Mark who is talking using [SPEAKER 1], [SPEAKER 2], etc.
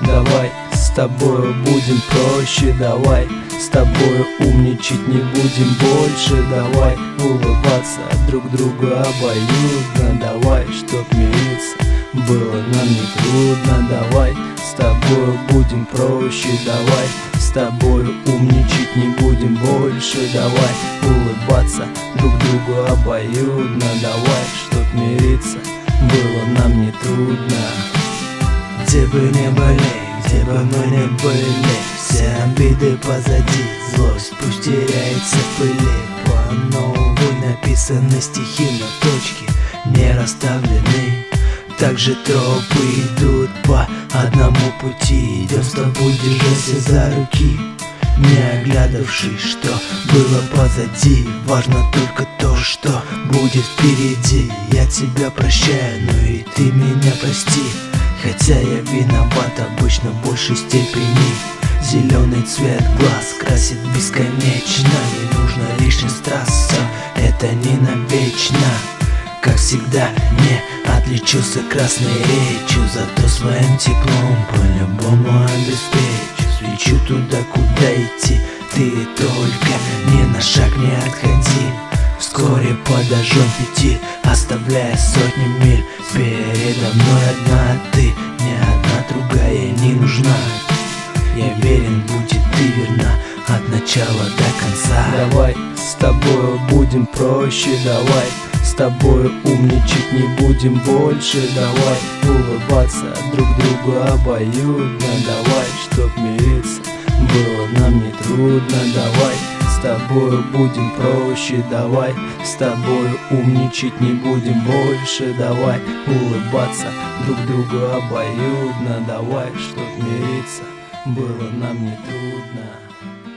[SPEAKER 1] Давай с тобою будем проще, давай с тобою умничать не будем больше. Давай улыбаться друг другу обоюдно. Давай, чтоб мириться было нам не трудно. Давай с тобою будем проще, давай с тобою умничать не будем больше. Давай улыбаться друг другу обоюдно. Давай, чтоб мириться было нам не трудно. Где бы ни были, где бы мы ни были, все обиды позади, злость пусть теряется в пыли. По новой написаны стихи, но точки не расставлены. Также тропы идут по одному пути. Идем с тобой, держась за руки, не оглядывшись, что было позади. Важно только то, что будет впереди. Я тебя прощаю, но и ты меня прости. Хотя я виноват обычно в большей степени. Зеленый цвет глаз красит бесконечно. Не нужно лишних страз, это не навечно. Как всегда, не отличился красной речью, зато своим теплом по-любому обеспечу. Свечу туда, куда идти, ты только ни на шаг не отходи. Вскоре подожжем пяти, оставляя сотни миль. Передо мной одна ты, ни одна другая не нужна. Я верен, будь и ты верна от начала до конца. Давай с тобою будем проще, давай с тобою умничать не будем больше. Давай улыбаться друг другу обоюдно. Давай, чтоб мириться было нам не трудно. Давай с тобою будем проще, давай с тобою умничать не будем больше. Давай улыбаться друг другу обоюдно. Давай, чтоб мириться было нам не трудно.